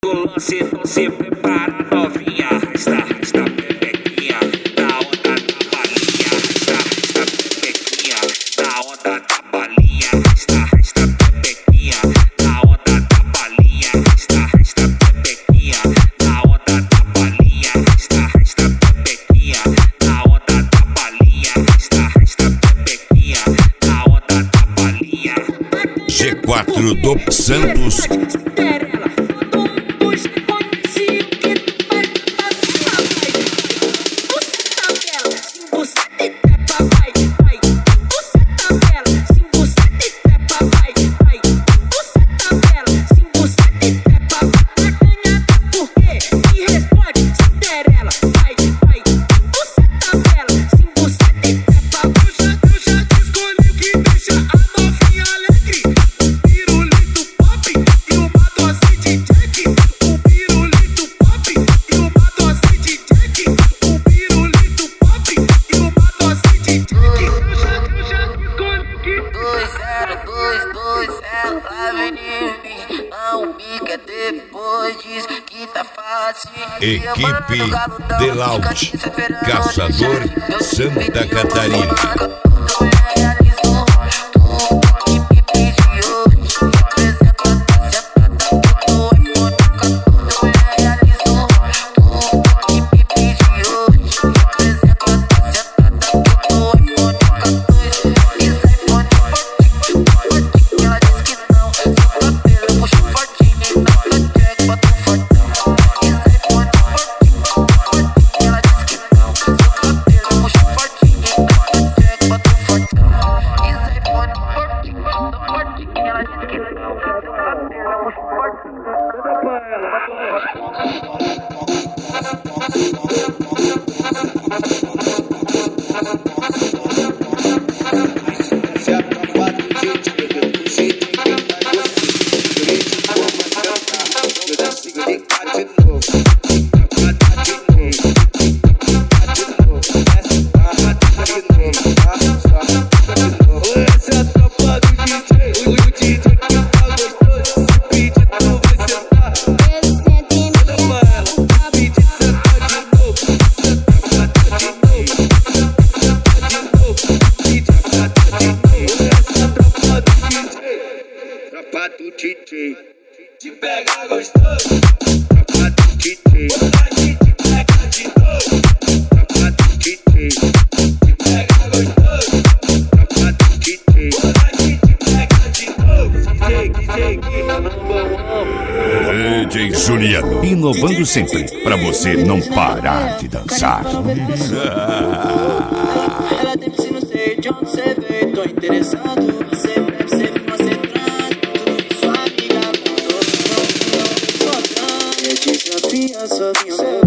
O lance então se prepara, novinha. Arrasta, arrasta, pepequinha. Na onda da balinha. Arrasta, arrasta, pepequinha. Na onda da balinha. Arrasta, arrasta, pepequinha. Na onda da balinha. Arrasta, arrasta, pepequinha. Na onda da balinha. Arrasta, arrasta, pepequinha. Na onda da balinha. Arrasta, arrasta, pepequinha. Na onda da balinha. G4 do Santos. Equipe Delaut, Caçador, Santa Catarina. Te pega gostoso, tropa do DJ. Hoje te pega de novo, tropa do DJ. Te pega gostoso, tropa do DJ. Hoje te pega de novo. DJ Juliano, inovando sempre, pra você não parar de dançar. Ela tem piscina, sei de onde você veio, tô interessado. Você bebe, você fuma, você traz. Tudo isso, amiga, mandou. Só traz, desafia sozinho.